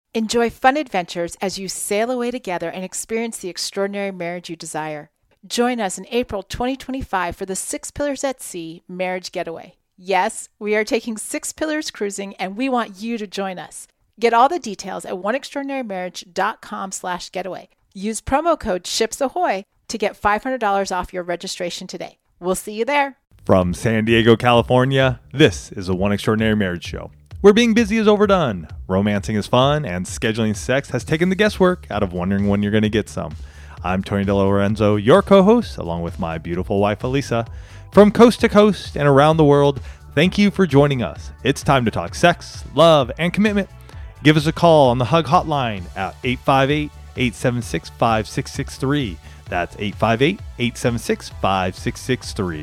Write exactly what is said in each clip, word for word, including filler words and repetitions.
Enjoy fun adventures as you sail away together and experience the extraordinary marriage you desire. Join us in April twenty twenty-five for the Six Pillars at Sea Marriage Getaway. Yes, we are taking Six Pillars cruising, and we want you to join us. Get all the details at oneextraordinarymarriage.com slash getaway. Use promo code SHIPSAHOY to get five hundred dollars off your registration today. We'll see you there. From San Diego, California, this is the One Extraordinary Marriage Show, where being busy is overdone, romancing is fun, and scheduling sex has taken the guesswork out of wondering when you're going to get some. I'm Tony DeLorenzo, your co-host, along with my beautiful wife, Elisa. From coast to coast and around the world, thank you for joining us. It's time to talk sex, love, and commitment. Give us a call on the Hug Hotline at eight five eight, eight seven six, five six six three. That's eight five eight, eight seven six, five six six three.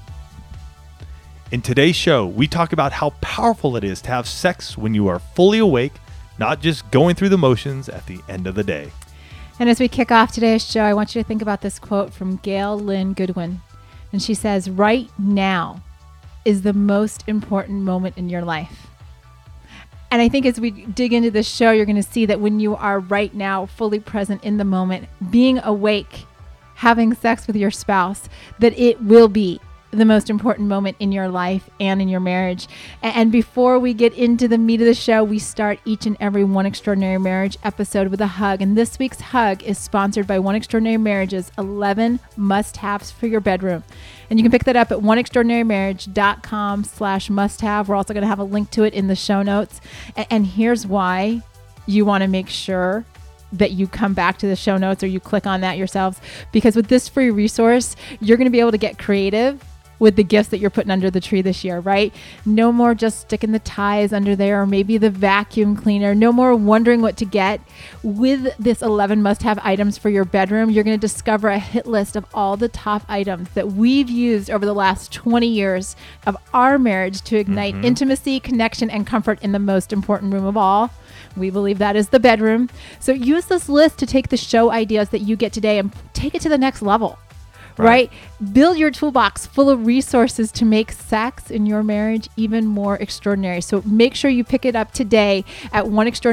In today's show, we talk about how powerful it is to have sex when you are fully awake, not just going through the motions at the end of the day. And as we kick off today's show, I want you to think about this quote from Gail Lynn Goodwin. And she says, "Right now is the most important moment in your life." And I think as we dig into this show, you're going to see that when you are right now fully present in the moment, being awake, having sex with your spouse, that it will be the most important moment in your life and in your marriage. And before we get into the meat of the show, we start each and every One Extraordinary Marriage episode with a hug. And this week's hug is sponsored by One Extraordinary Marriage's eleven must-haves for your bedroom. And you can pick that up at oneextraordinarymarriage.com slash must-have. We're also going to have a link to it in the show notes. And here's why you want to make sure that you come back to the show notes or you click on that yourselves. Because with this free resource, you're going to be able to get creative with the gifts that you're putting under the tree this year, right? No more just sticking the ties under there or maybe the vacuum cleaner. No more wondering what to get. With this eleven must-have items for your bedroom, you're going to discover a hit list of all the top items that we've used over the last twenty years of our marriage to ignite mm-hmm. intimacy, connection, and comfort in the most important room of all. We believe that is the bedroom. So use this list to take the show ideas that you get today and take it to the next level. Right. right? Build your toolbox full of resources to make sex in your marriage even more extraordinary. So make sure you pick it up today at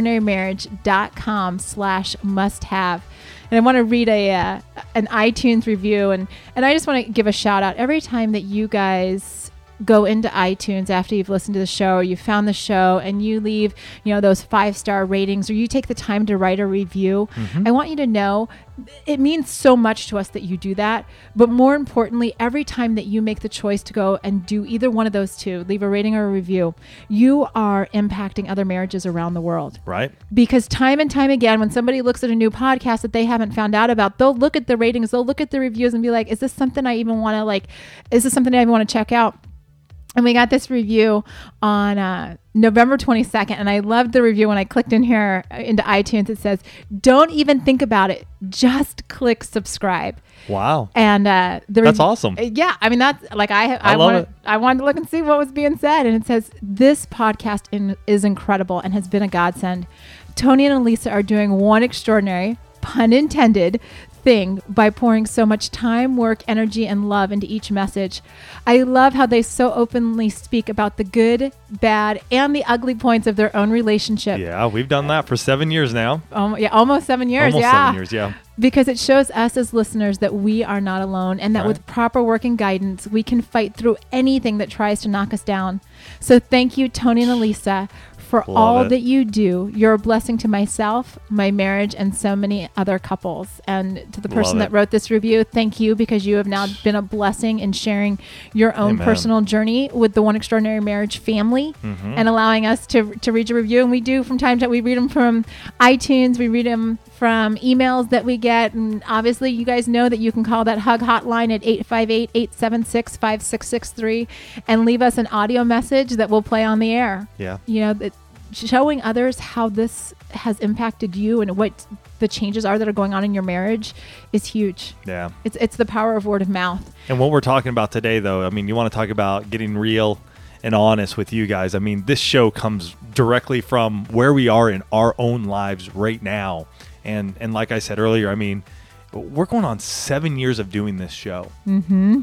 oneextraordinarymarriage.com slash must have. And I want to read a uh, an iTunes review. And, and I just want to give a shout out every time that you guys go into iTunes after you've listened to the show or you found the show and you leave, you know, those five-star ratings or you take the time to write a review. Mm-hmm. I want you to know it means so much to us that you do that. But more importantly, every time that you make the choice to go and do either one of those two, leave a rating or a review, you are impacting other marriages around the world. Right. Because time and time again, when somebody looks at a new podcast that they haven't found out about, they'll look at the ratings, they'll look at the reviews and be like, is this something I even want to like, is this something I even want to check out? And we got this review on uh, November twenty-second. And I loved the review when I clicked in here into iTunes. It says, don't even think about it. Just click subscribe. Wow. And uh, the that's rev- awesome. Yeah. I mean, that's like I I, I love wanted, it. I wanted to look and see what was being said. And it says, this podcast in, is incredible and has been a godsend. Tony and Elisa are doing one extraordinary, pun intended, thing by pouring so much time, work, energy, and love into each message. I love how they so openly speak about the good, bad, and the ugly points of their own relationship. Yeah, we've done that for seven years now. Um, yeah, almost seven years. Almost yeah. seven years, yeah. Because it shows us as listeners that we are not alone and that right. with proper work and guidance, we can fight through anything that tries to knock us down. So thank you, Tony and Elisa, for Love all it. that you do. You're a blessing to myself, my marriage, and so many other couples. And to the person that wrote this review, thank you, because you have now been a blessing in sharing your own Amen. personal journey with the One Extraordinary Marriage family mm-hmm. and allowing us to to read your review. And we do from time to time, we read them from iTunes, we read them from emails that we get. And obviously you guys know that you can call that Hug Hotline at eight five eight, eight seven six, five six six three and leave us an audio message that we'll play on the air. Yeah. You know, that showing others how this has impacted you and what the changes are that are going on in your marriage is huge. Yeah. It's it's the power of word of mouth. And what we're talking about today, though, I mean, you want to talk about getting real and honest with you guys. I mean, this show comes directly from where we are in our own lives right now. And and like I said earlier, I mean, we're going on seven years of doing this show. Mm-hmm.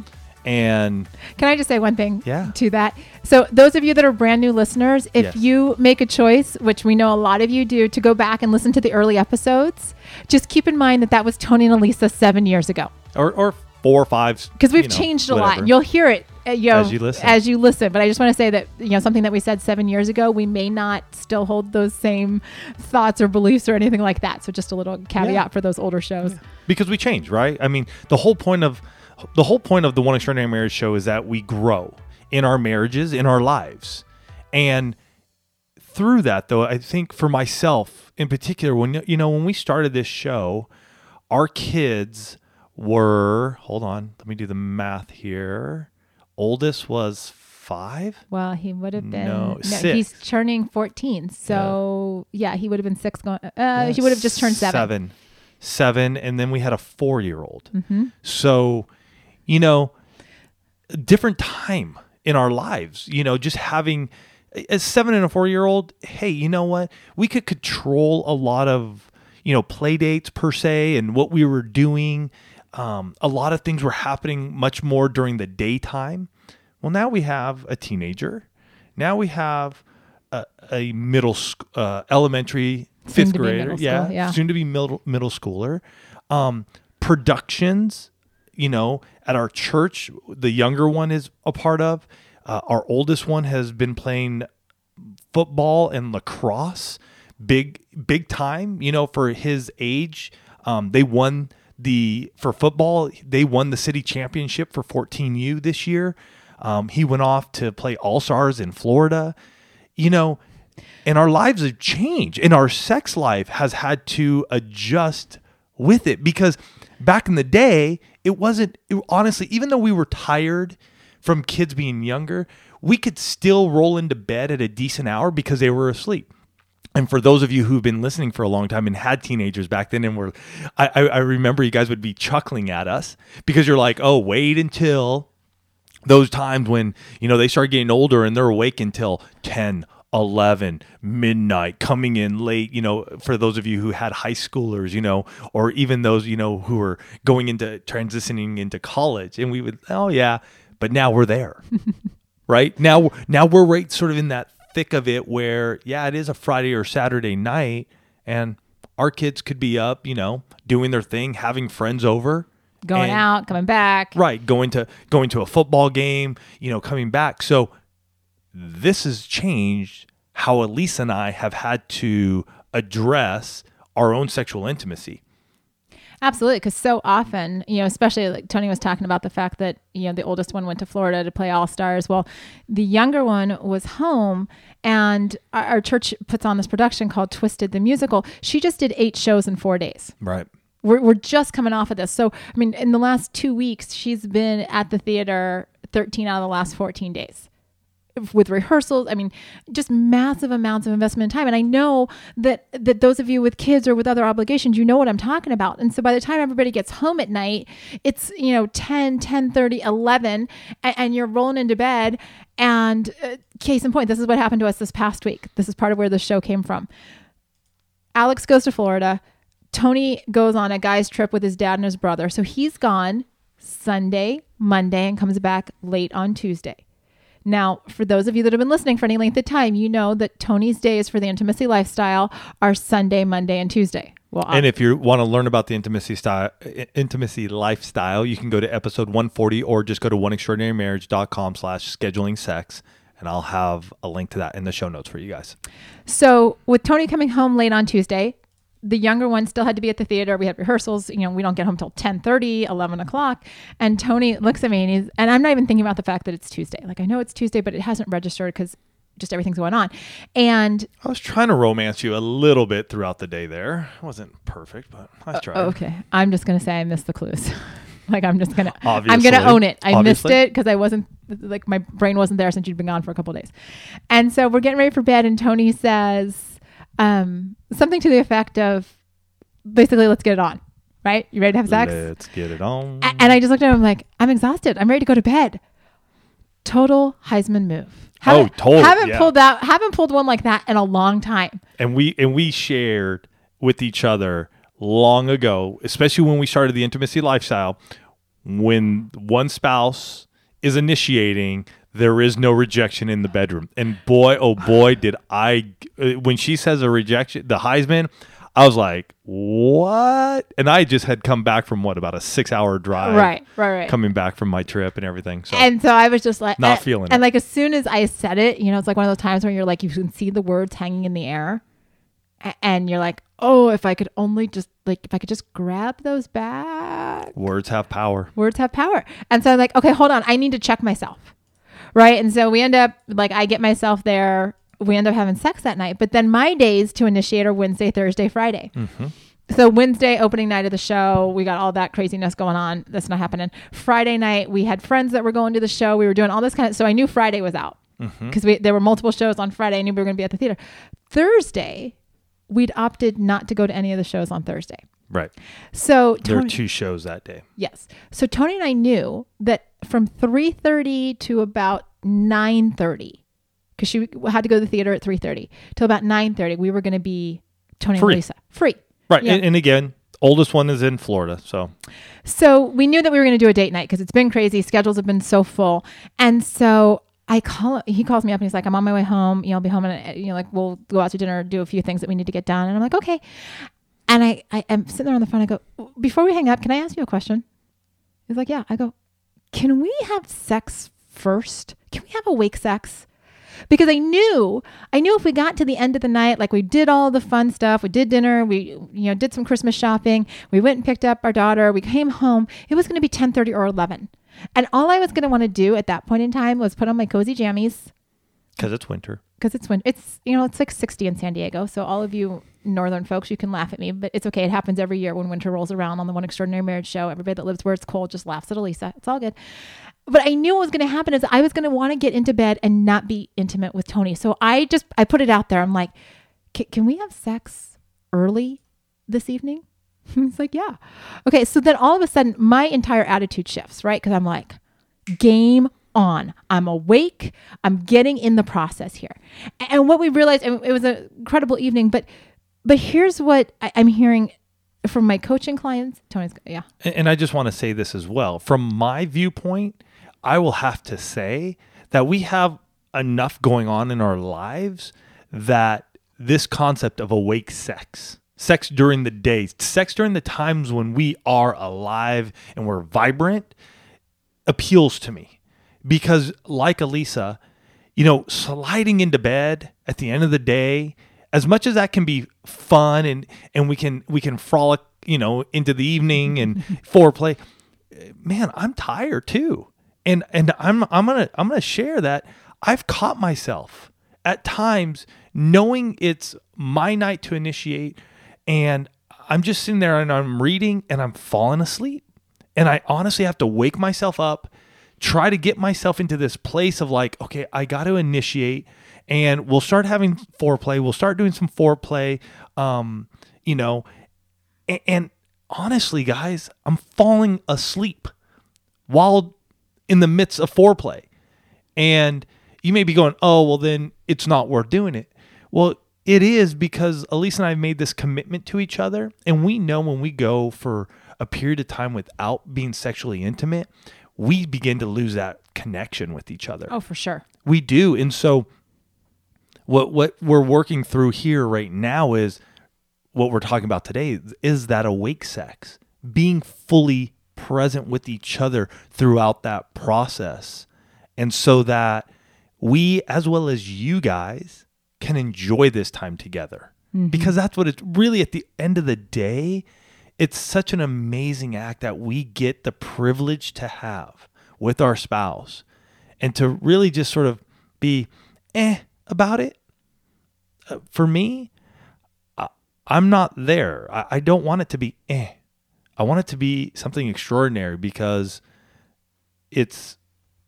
And can I just say one thing Yeah. to that? So those of you that are brand new listeners, if Yes. you make a choice, which we know a lot of you do, to go back and listen to the early episodes, just keep in mind that that was Tony and Elisa seven years ago. or, or four or five. Because we've you know, changed a whatever. lot. You'll hear it uh, you know, As you listen. as you listen. But I just want to say that, you know, something that we said seven years ago, we may not still hold those same thoughts or beliefs or anything like that. So just a little caveat Yeah. for those older shows. Yeah. Because we change, right? I mean, the whole point of the whole point of the One Extraordinary Marriage show is that we grow in our marriages, in our lives. And through that, though, I think for myself in particular, when you know, when we started this show, our kids were, hold on, let me do the math here. Oldest was five. Well, he would have been. No, he's six. turning fourteen. So, yeah, he would have been six. Going, uh, he would have just turned seven. Seven. Seven. And then we had a four-year-old. Mm-hmm. So, you know, a different time in our lives, you know, just having a seven and a four-year-old, hey, you know what? We could control a lot of, you know, play dates per se and what we were doing. Um, a lot of things were happening much more during the daytime. Well, now we have a teenager. Now we have a, a middle, sc- uh, elementary, Soon fifth to be grader. middle Yeah, school, yeah. soon to be middle middle schooler. Um, productions, you know, at our church, the younger one is a part of. Uh, our oldest one has been playing football and lacrosse, big big time. You know, for his age, um, they won the for football. They won the city championship for fourteen U this year. Um, he went off to play All Stars in Florida. You know. And our lives have changed, and our sex life has had to adjust with it, because back in the day, it wasn't, it, honestly, even though we were tired from kids being younger, we could still roll into bed at a decent hour because they were asleep. And for those of you who've been listening for a long time and had teenagers back then, and were, I, I, I remember you guys would be chuckling at us because you're like, oh, wait until those times when, you know, they start getting older and they're awake until ten, eleven, midnight, coming in late, you know, for those of you who had high schoolers, you know, or even those, you know, who were going into transitioning into college. And we would, oh yeah, but now we're there, right? Now, now we're right sort of in that thick of it where, yeah, it is a Friday or Saturday night and our kids could be up, you know, doing their thing, having friends over. Going and, out, coming back. Right. Going to, going to a football game, you know, coming back. So this has changed how Elisa and I have had to address our own sexual intimacy. Absolutely, because so often, you know, especially like Tony was talking about the fact that, you know, the oldest one went to Florida to play All Stars. Well, the younger one was home, and our, our church puts on this production called Twisted the Musical. She just did eight shows in four days. Right. We're, we're just coming off of this. So, I mean, in the last two weeks, she's been at the theater thirteen out of the last fourteen days. With rehearsals, I mean, just massive amounts of investment in time. And I know that that those of you with kids or with other obligations, you know what I'm talking about. And so by the time everybody gets home at night, it's, you know, ten, ten thirty, eleven, and, and you're rolling into bed. And uh, case in point, this is what happened to us this past week. This is part of where the show came from. Alex goes to Florida. Tony goes on a guy's trip with his dad and his brother. So he's gone Sunday, Monday, and comes back late on Tuesday. Now, for those of you that have been listening for any length of time, you know that Tony's days for the intimacy lifestyle are Sunday, Monday, and Tuesday. Well, and if you want to learn about the intimacy style, intimacy lifestyle, you can go to episode one forty or just go to one extraordinary marriage dot com slash scheduling sex, and I'll have a link to that in the show notes for you guys. So with Tony coming home late on Tuesday, the younger one still had to be at the theater. We had rehearsals. You know, we don't get home till ten thirty, eleven o'clock. And Tony looks at me and he's, and I'm not even thinking about the fact that it's Tuesday. Like, I know it's Tuesday, but it hasn't registered because just everything's going on. And I was trying to romance you a little bit throughout the day there. It wasn't perfect, but I tried. Uh, okay. I'm just going to say I missed the clues. Like, I'm just going to, Obviously. I'm going to own it. I Obviously. missed it because I wasn't, like, my brain wasn't there since you'd been gone for a couple of days. And so we're getting ready for bed and Tony says um, something to the effect of, basically, let's get it on, right? You ready to have sex? Let's get it on. A- and I just looked at him like, I'm exhausted. I'm ready to go to bed. Total Heisman move. Haven't, oh, totally. Haven't yeah. pulled out, haven't pulled one like that in a long time. And we and we shared with each other long ago, especially when we started the intimacy lifestyle, when one spouse is initiating, there is no rejection in the bedroom. And boy, oh boy, did I, when she says a rejection, the Heisman, I was like, what? And I just had come back from what, about a six hour drive. Right, right, right. Coming back from my trip and everything. So And so I was just like, not and, feeling and it. like as soon as I said it, you know, it's like one of those times where you're like, you can see the words hanging in the air. A- And you're like, oh, if I could only just like, if I could just grab those back. Words have power. Words have power. And so I'm like, okay, hold on. I need to check myself. Right. And so we end up like, I get myself there. We end up having sex that night. But then my days to initiate are Wednesday, Thursday, Friday. Mm-hmm. So Wednesday, opening night of the show, we got all that craziness going on. That's not happening. Friday night, we had friends that were going to the show. We were doing all this kind of, so I knew Friday was out because mm-hmm. there were multiple shows on Friday. I knew we were going to be at the theater. Thursday, we'd opted not to go to any of the shows on Thursday. Right. So there Tony, were two shows that day. Yes. So Tony and I knew that from three thirty to about nine thirty, because she had to go to the theater at three thirty, till about nine thirty, we were going to be Tony Free. and Lisa. Free. Right. Yeah. And, and again, oldest one is in Florida. So So we knew that we were going to do a date night because it's been crazy. Schedules have been so full. And so I call, he calls me up and he's like, I'm on my way home. You know, I'll be home and, you know, like we'll go out to dinner, do a few things that we need to get done. And I'm like, okay. And I, I am sitting there on the phone. I go, before we hang up, can I ask you a question? He's like, yeah. I go, can we have sex first? Can we have awake sex? Because I knew, I knew if we got to the end of the night, like we did all the fun stuff, we did dinner, we, you know, did some Christmas shopping, we went and picked up our daughter, we came home, it was going to be ten thirty or eleven. And all I was going to want to do at that point in time was put on my cozy jammies. Because it's winter. Because it's winter. It's, you know, it's like sixty in San Diego. So all of you northern folks, you can laugh at me, but it's okay. It happens every year when winter rolls around on the One Extraordinary Marriage show. Everybody that lives where it's cold just laughs at Elisa. It's all good. But I knew what was going to happen is I was going to want to get into bed and not be intimate with Tony. So I just, I put it out there. I'm like, can we have sex early this evening? He's like, yeah. Okay. So then all of a sudden my entire attitude shifts, right? Because I'm like, game on. I'm awake. I'm getting in the process here. And what we realized, and it was an incredible evening, but, but here's what I, I'm hearing from my coaching clients. Tony's, yeah. And, and I just want to say this as well. From my viewpoint, I will have to say that we have enough going on in our lives that this concept of awake sex, sex during the day, sex during the times when we are alive and we're vibrant, appeals to me. Because like Elisa, you know, sliding into bed at the end of the day, as much as that can be fun and, and we can we can frolic, you know, into the evening and foreplay, man, I'm tired too. And and I'm I'm gonna I'm gonna share that I've caught myself at times knowing it's my night to initiate, and I'm just sitting there and I'm reading and I'm falling asleep, and I honestly have to wake myself up, try to get myself into this place of like, okay, I got to initiate, and we'll start having foreplay. We'll start doing some foreplay, um, you know, and, and honestly, guys, I'm falling asleep while in the midst of foreplay. And you may be going, oh, well, then it's not worth doing it. Well, it is, because Elise and I have made this commitment to each other. And we know when we go for a period of time without being sexually intimate, we begin to lose that connection with each other. Oh, for sure. We do. And so what what we're working through here right now is what we're talking about today is that awake sex, being fully present with each other throughout that process. And so that we, as well as you guys, can enjoy this time together. Mm-hmm. Because that's what it's really, at the end of the day, it's such an amazing act that we get the privilege to have with our spouse, and to really just sort of be eh about it. Uh, for me, I, I'm not there. I, I don't want it to be eh. I want it to be something extraordinary, because it's,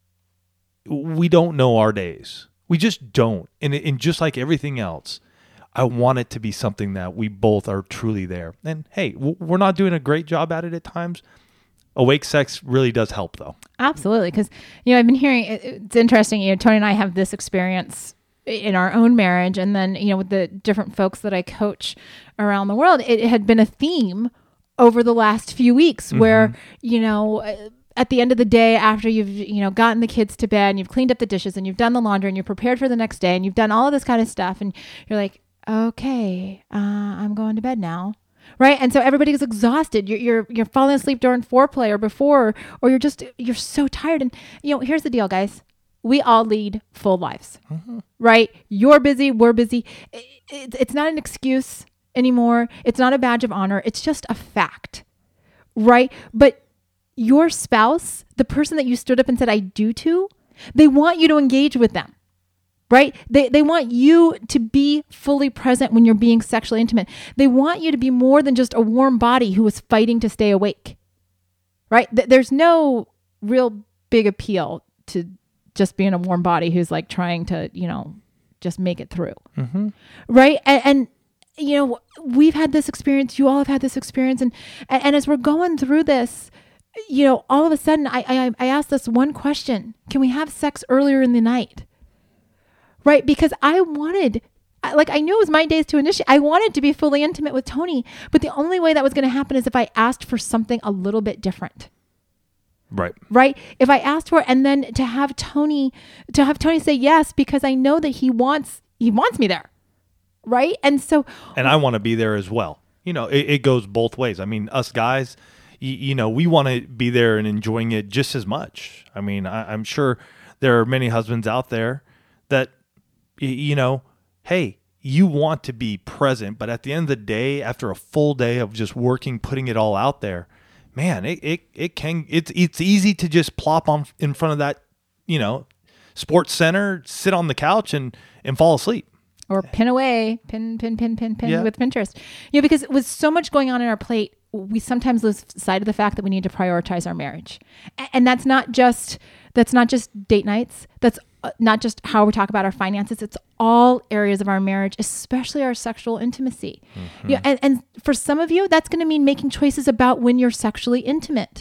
we don't know our days. We just don't. And, it, and just like everything else, I want it to be something that we both are truly there. And hey, we're not doing a great job at it at times. Awake sex really does help, though. Absolutely. Because, you know, I've been hearing, it's interesting, you know, Tony and I have this experience in our own marriage. And then, you know, with the different folks that I coach around the world, it had been a theme over the last few weeks where, mm-hmm. you know, at the end of the day, after you've, you know, gotten the kids to bed and you've cleaned up the dishes and you've done the laundry and you're prepared for the next day and you've done all of this kind of stuff and you're like, okay, uh, I'm going to bed now. Right. And so everybody is exhausted. You're, you're, you're falling asleep during foreplay or before, or you're just, you're so tired. And, you know, here's the deal, guys. We all lead full lives, mm-hmm. right? You're busy. We're busy. It, it, it's not an excuse anymore. It's not a badge of honor. It's just a fact, right? But your spouse, the person that you stood up and said, I do to, they want you to engage with them. Right? They they want you to be fully present when you're being sexually intimate. They want you to be more than just a warm body who is fighting to stay awake. Right? Th- there's no real big appeal to just being a warm body who's like trying to, you know, just make it through. Mm-hmm. Right? And, and, you know, we've had this experience. You all have had this experience. And, and, and as we're going through this, you know, all of a sudden I, I, I asked this one question. Can we have sex earlier in the night? Right? Because I wanted, like, I knew it was my days to initiate. I wanted to be fully intimate with Tony, but the only way that was going to happen is if I asked for something a little bit different. Right. Right. If I asked for it, and then to have Tony, to have Tony say yes, because I know that he wants, he wants me there. Right. And so, and I want to be there as well. You know, it, it goes both ways. I mean, us guys, you, you know, we want to be there and enjoying it just as much. I mean, I, I'm sure there are many husbands out there that, you know, hey, you want to be present, but at the end of the day, after a full day of just working, putting it all out there, man, it it, it can, it's it's easy to just plop on in front of that, you know, sports center, sit on the couch and, and fall asleep. Or pin away, pin, pin, pin, pin, pin yeah. with Pinterest. Yeah, because with so much going on in our plate, we sometimes lose sight of the fact that we need to prioritize our marriage. And that's not just, that's not just date nights. That's not just how we talk about our finances. It's all areas of our marriage, especially our sexual intimacy. Mm-hmm. Yeah, and, and for some of you, that's going to mean making choices about when you're sexually intimate.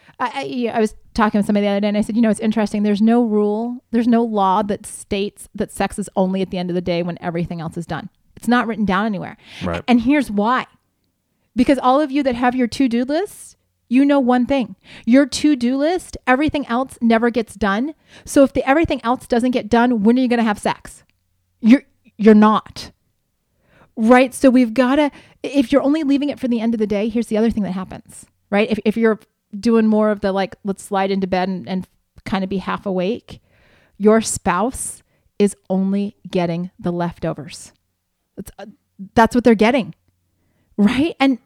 I, I, I was talking with somebody the other day and I said, you know, it's interesting. There's no rule. There's no law that states that sex is only at the end of the day when everything else is done. It's not written down anywhere. Right. And here's why. Because all of you that have your to-do lists, you know one thing. Your to-do list, everything else never gets done. So if the everything else doesn't get done, when are you going to have sex? You're you're not. Right? So we've got to, if you're only leaving it for the end of the day, here's the other thing that happens. Right? If if you're doing more of the like, let's slide into bed and, and kind of be half awake, your spouse is only getting the leftovers. That's, uh, that's what they're getting. Right? And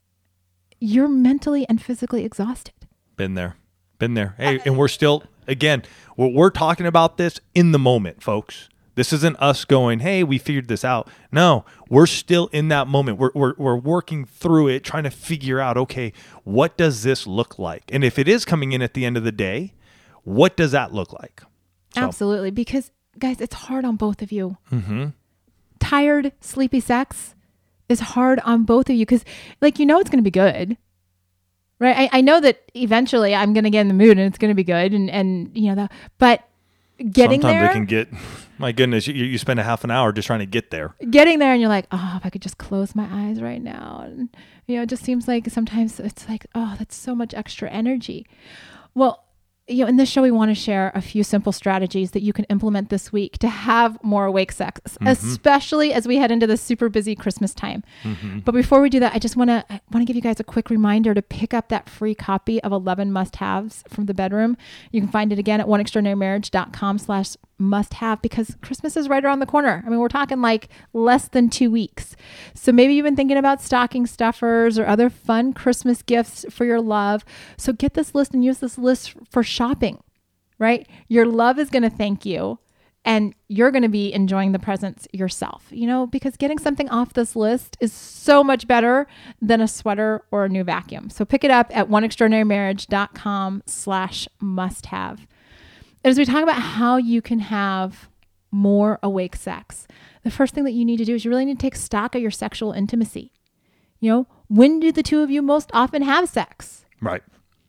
you're mentally and physically exhausted. Been there. Been there. Hey, and we're still, again, we're, we're talking about this in the moment, folks. This isn't us going, hey, we figured this out. No, we're still in that moment. We're, we're, we're working through it, trying to figure out, okay, what does this look like? And if it is coming in at the end of the day, what does that look like? So. Absolutely. Because, guys, it's hard on both of you. Mm-hmm. Tired, sleepy sex is hard on both of you because, like, you know it's going to be good, right? I, I know that eventually I'm going to get in the mood and it's going to be good, and, and you know, that, but getting Sometimes there... they can get, my goodness, you, you spend a half an hour just trying to get there. Getting there and you're like, oh, if I could just close my eyes right now. And, you know, it just seems like sometimes it's like, oh, that's so much extra energy. Well, you know, in this show, we want to share a few simple strategies that you can implement this week to have more awake sex, mm-hmm. especially as we head into this super busy Christmas time. Mm-hmm. But before we do that, I just want to I want to give you guys a quick reminder to pick up that free copy of eleven must-haves from the bedroom. You can find it again at one extraordinary marriage dot com slash must have, because Christmas is right around the corner. I mean, we're talking like less than two weeks. So maybe you've been thinking about stocking stuffers or other fun Christmas gifts for your love. So get this list and use this list for shopping, right? Your love is going to thank you and you're going to be enjoying the presents yourself, you know, because getting something off this list is so much better than a sweater or a new vacuum. So pick it up at one extraordinary marriage dot com slash must have. As we talk about how you can have more awake sex, the first thing that you need to do is you really need to take stock of your sexual intimacy. You know, when do the two of you most often have sex? Right.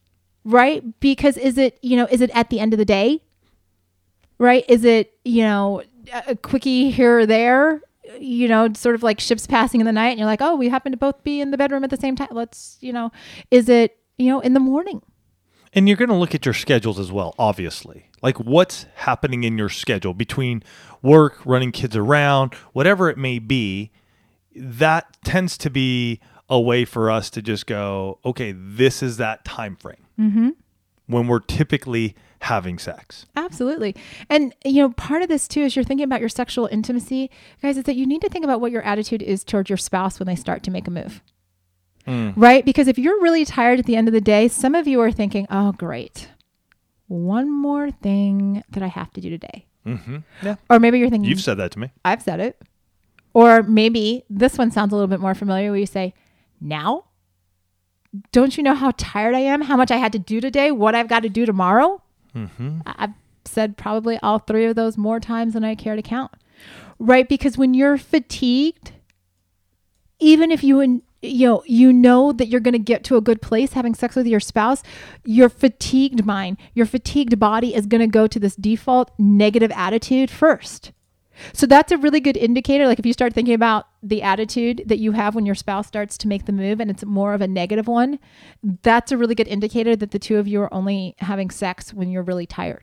Right? Because is it, you know, is it at the end of the day? Right? Is it, you know, a quickie here or there? You know, sort of like ships passing in the night and you're like, oh, we happen to both be in the bedroom at the same time. Let's, you know, is it, you know, in the morning? And you're going to look at your schedules as well, obviously. Like what's happening in your schedule between work, running kids around, whatever it may be. That tends to be a way for us to just go, okay, this is that time frame Mm-hmm. when we're typically having sex. Absolutely. And, you know, part of this too, is you're thinking about your sexual intimacy, guys, is that you need to think about what your attitude is towards your spouse when they start to make a move. Mm. Right? Because if you're really tired at the end of the day, some of you are thinking, oh, great. One more thing that I have to do today. Mm-hmm. Yeah. Or maybe you're thinking, You've said that to me. I've said it. Or maybe this one sounds a little bit more familiar where you say, now? Don't you know how tired I am? How much I had to do today? What I've got to do tomorrow? Mm-hmm. I- I've said probably all three of those more times than I care to count. Right? Because when you're fatigued, even if you and you know, you know that you're going to get to a good place having sex with your spouse, your fatigued mind, your fatigued body is going to go to this default negative attitude first. So that's a really good indicator. Like if you start thinking about the attitude that you have when your spouse starts to make the move and it's more of a negative one, that's a really good indicator that the two of you are only having sex when you're really tired.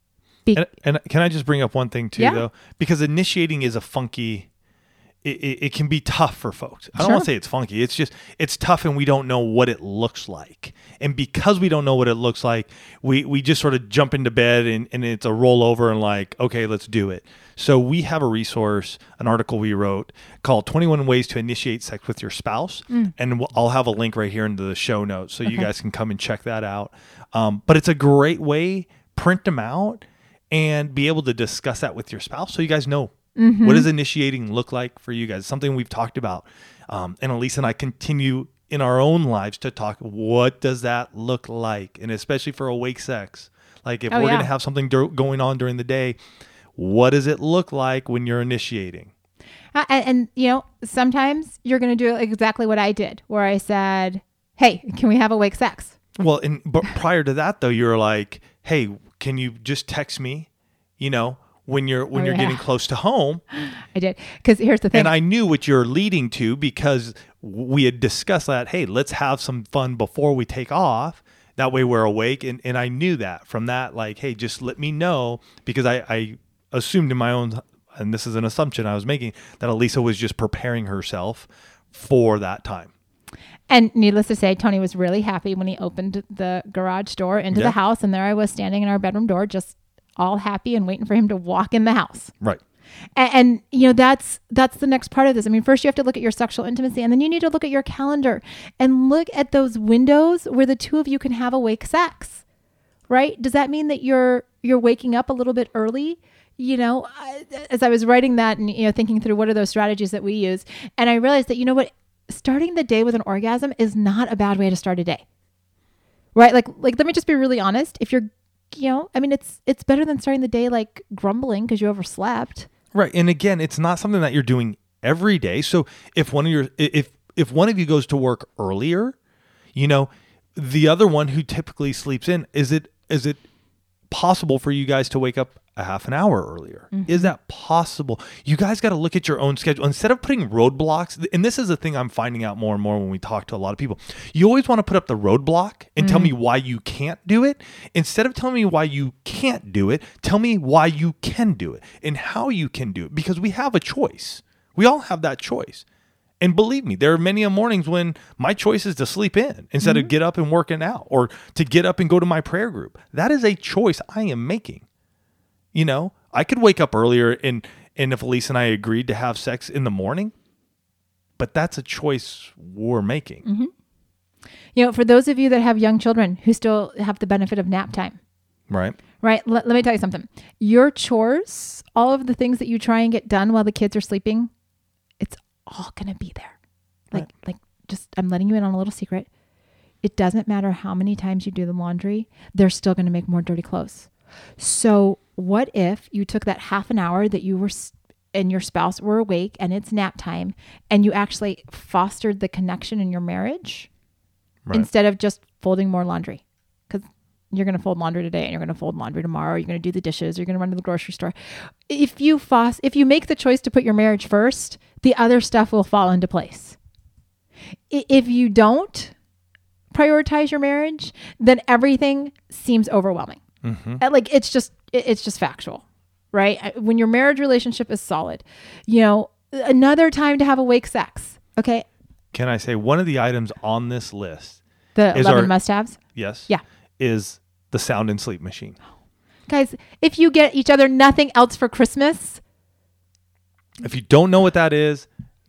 Be- And, and can I just bring up one thing too, Yeah. though? Because initiating is a funky, it, it, it can be tough for folks. I don't Sure. want to say it's funky. It's just, it's tough and we don't know what it looks like. And because we don't know what it looks like, we, we just sort of jump into bed and, and it's a rollover and like, okay, let's do it. So we have a resource, an article we wrote called twenty-one Ways to Initiate Sex with Your Spouse. Mm. And we'll, I'll have a link right here into the show notes so you Okay. guys can come and check that out. Um, but it's a great way, print them out and be able to discuss that with your spouse so you guys know Mm-hmm. what does initiating look like for you guys. Something we've talked about. Um, and Elise and I continue in our own lives to talk, what does that look like? And especially for awake sex. Like if Oh, we're yeah. going to have something dur- going on during the day, what does it look like when you're initiating? Uh, and, and, you know, sometimes you're going to do exactly what I did, where I said, hey, can we have awake sex? Well, and but prior to that though, you're like, hey, can you just text me, you know, when you're when Oh, you're yeah. getting close to home? I did. Because here's the thing. And I knew what you're leading to because we had discussed that, hey, let's have some fun before we take off. That way we're awake. And, and I knew that from that, like, hey, just let me know, because I, I assumed in my own, and this is an assumption I was making, that Elisa was just preparing herself for that time. And needless to say, Tony was really happy when he opened the garage door into Yeah. the house. And there I was standing in our bedroom door, just all happy and waiting for him to walk in the house. Right. And, and you know, that's that's the next part of this. I mean, first you have to look at your sexual intimacy, and then you need to look at your calendar and look at those windows where the two of you can have awake sex. Right? Does that mean that you're you're waking up a little bit early? You know, I, as I was writing that and you know thinking through what are those strategies that we use, and I realized that you know what, starting the day with an orgasm is not a bad way to start a day. Right? Like like let me just be really honest. If you're you know, I mean, it's it's better than starting the day like grumbling because you overslept. Right. And again, it's not something that you're doing every day. So if one of your if if one of you goes to work earlier, you know, the other one who typically sleeps in, is it is it possible for you guys to wake up a half an hour earlier? Mm-hmm. Is that possible? You guys got to look at your own schedule instead of putting roadblocks. And this is the thing I'm finding out more and more when we talk to a lot of people. You always want to put up the roadblock and Mm-hmm. tell me why you can't do it. Instead of telling me why you can't do it, tell me why you can do it and how you can do it, because we have a choice. We all have that choice. And believe me, there are many a mornings when my choice is to sleep in instead Mm-hmm. of get up and working out, or to get up and go to my prayer group. That is a choice I am making. You know, I could wake up earlier and, and if Elise and I agreed to have sex in the morning, but that's a choice we're making. Mm-hmm. You know, for those of you that have young children who still have the benefit of nap time, Right. right? Let, let me tell you something. Your chores, all of the things that you try and get done while the kids are sleeping, it's all going to be there. Like, Right. like just, I'm letting you in on a little secret. It doesn't matter how many times you do the laundry, they're still going to make more dirty clothes. So what if you took that half an hour that you were s- and your spouse were awake and it's nap time, and you actually fostered the connection in your marriage Right. instead of just folding more laundry? Because you're going to fold laundry today and you're going to fold laundry tomorrow. You're going to do the dishes. You're going to run to the grocery store. If you fos- if you make the choice to put your marriage first, the other stuff will fall into place. I- If you don't, prioritize your marriage, then everything seems overwhelming. Mm-hmm. Uh, Like it's just, it- it's just factual, right? Uh, When your marriage relationship is solid, you know, another time to have awake sex. Okay. Can I say one of the items on this list, The Is eleven our- must-haves. yes, Yeah. is the sound and sleep machine. Guys, if you get each other nothing else for Christmas, If you don't know what that is,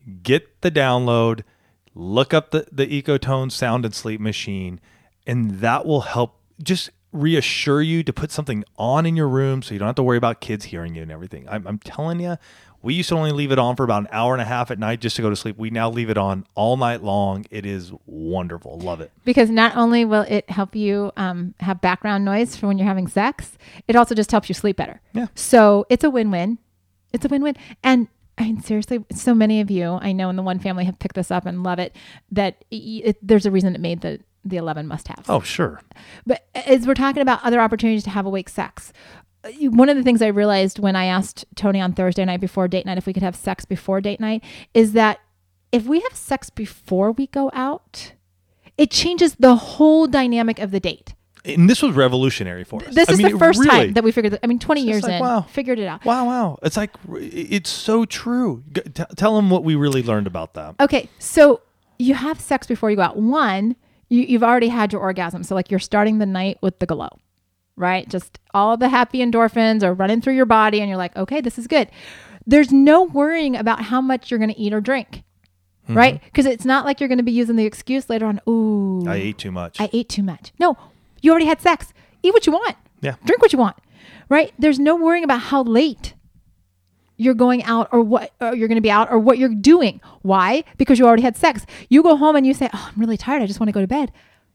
get the download, look up the, the Ecotone sound and sleep machine, and that will help just reassure you to put something on in your room so you don't have to worry about kids hearing you and everything. I'm, I'm telling you, we used to only leave it on for about an hour and a half at night just to go to sleep. We now leave it on all night long. It is wonderful. Love it. because not only will it help you um, have background noise for when you're having sex, it also just helps you sleep better. Yeah. So it's a win-win. It's a win-win. And I mean, seriously, so many of you I know in the one family have picked this up and love it, that it, it, there's a reason it made the, the eleven must-haves. Oh, sure. But as we're talking about other opportunities to have awake sex, uh, one of the things I realized when I asked Tony on Thursday night before date night if we could have sex before date night is that if we have sex before we go out, it changes the whole dynamic of the date. And this was revolutionary for us. This I is mean, the it first really- time that we figured that. I mean, twenty It's years just like, in, wow. figured it out. Wow, wow. It's like, it's so true. G- t- tell them what we really learned about that. Okay, so you have sex before you go out. One, you, you've already had your orgasm. So like you're starting the night with the glow, right? Just all the happy endorphins are running through your body and you're like, okay, this is good. There's no worrying about how much you're going to eat or drink, Mm-hmm. right? Because it's not like you're going to be using the excuse later on, ooh, I ate too much. I ate too much. No, you already had sex. Eat what you want. Yeah. Drink what you want, right? There's no worrying about how late you're going out or what or you're going to be out or what you're doing. Why? Because you already had sex. You go home and you say, oh, I'm really tired. I just want to go to bed.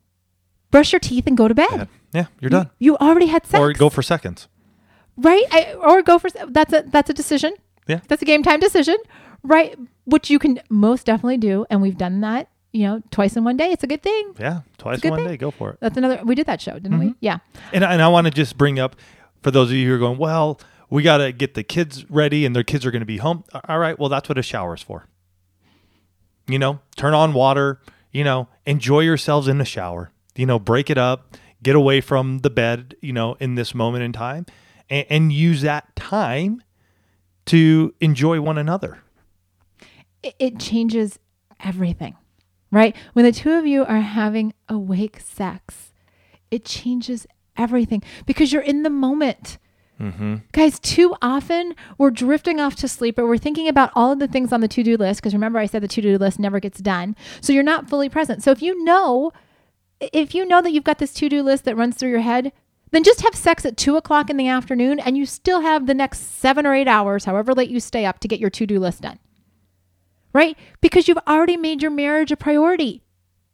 Brush your teeth and go to bed. Yeah, yeah, you're done. You already had sex. Or go for seconds. right? I, or go for, that's a, that's a decision. Yeah. That's a game time decision, right? Which you can most definitely do. And we've done that, you know, twice in one day. It's a good thing. Yeah, twice good in one thing. day. Go for it. That's another, we did that show, didn't we? Yeah. And, and I want to just bring up, for those of you who are going, well, we got to get the kids ready and their kids are going to be home. All right, well, that's what a shower is for. You know, turn on water, you know, enjoy yourselves in the shower, you know, break it up, get away from the bed, you know, in this moment in time, and, and use that time to enjoy one another. It, it changes everything, right? When the two of you are having awake sex, it changes everything because you're in the moment. Mm-hmm. Guys, too often we're drifting off to sleep or we're thinking about all of the things on the to-do list. Because remember, I said the to-do list never gets done. So you're not fully present. So if you know, if you know that you've got this to-do list that runs through your head, then just have sex at two o'clock in the afternoon and you still have the next seven or eight hours, however late you stay up, to get your to-do list done. Right? Because you've already made your marriage a priority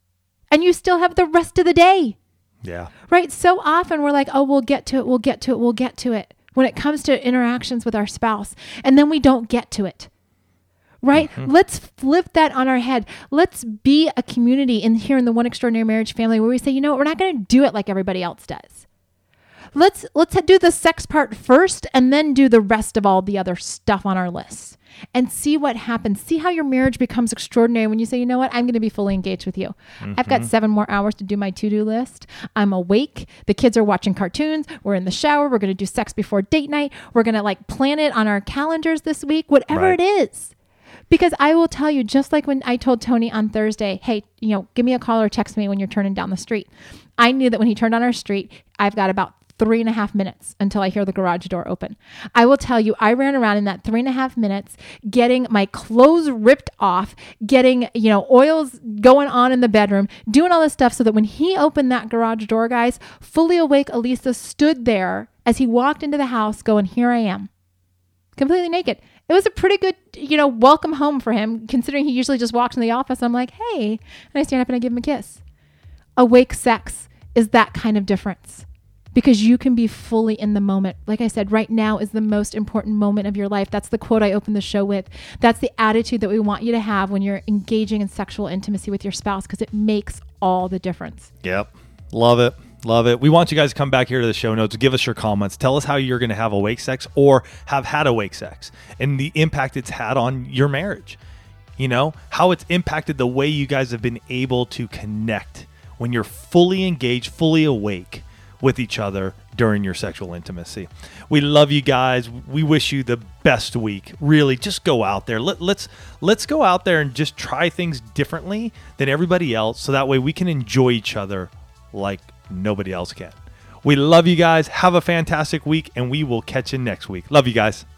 and you still have the rest of the day. Yeah. Right? So often we're like, oh, we'll get to it. We'll get to it. We'll get to it when it comes to interactions with our spouse. And then we don't get to it. Right? Mm-hmm. Let's flip that on our head. Let's be a community in here in the One Extraordinary Marriage family where we say, you know what? We're not going to do it like everybody else does. Let's, let's do the sex part first and then do the rest of all the other stuff on our list and see what happens. See how your marriage becomes extraordinary when you say, you know what? I'm going to be fully engaged with you. Mm-hmm. I've got seven more hours to do my to-do list. I'm awake. The kids are watching cartoons. We're in the shower. We're going to do sex before date night. We're going to like plan it on our calendars this week, whatever right. it is. Because I will tell you, just like when I told Tony on Thursday, hey, you know, give me a call or text me when you're turning down the street. I knew that when he turned on our street, I've got about three and a half minutes until I hear the garage door open. I will tell you, I ran around in that three and a half minutes, getting my clothes ripped off, getting, you know, oils going on in the bedroom, doing all this stuff so that when he opened that garage door, guys, fully awake, Elisa stood there as he walked into the house going, here I am, completely naked. It was a pretty good, you know, welcome home for him, considering he usually just walks in the office. I'm like, hey, and I stand up and I give him a kiss. Awake sex is that kind of difference. Because you can be fully in the moment. Like I said, right now is the most important moment of your life. That's the quote I opened the show with. That's the attitude that we want you to have when you're engaging in sexual intimacy with your spouse, because it makes all the difference. Yep. Love it. Love it. We want you guys to come back here to the show notes. Give us your comments. Tell us how you're going to have awake sex or have had awake sex and the impact it's had on your marriage. You know, how it's impacted the way you guys have been able to connect when you're fully engaged, fully awake with each other during your sexual intimacy. We love you guys. We wish you the best week. Really, just go out there. Let, let's let's go out there and just try things differently than everybody else, so that way we can enjoy each other like nobody else can. We love you guys. Have a fantastic week, and we will catch you next week. Love you guys.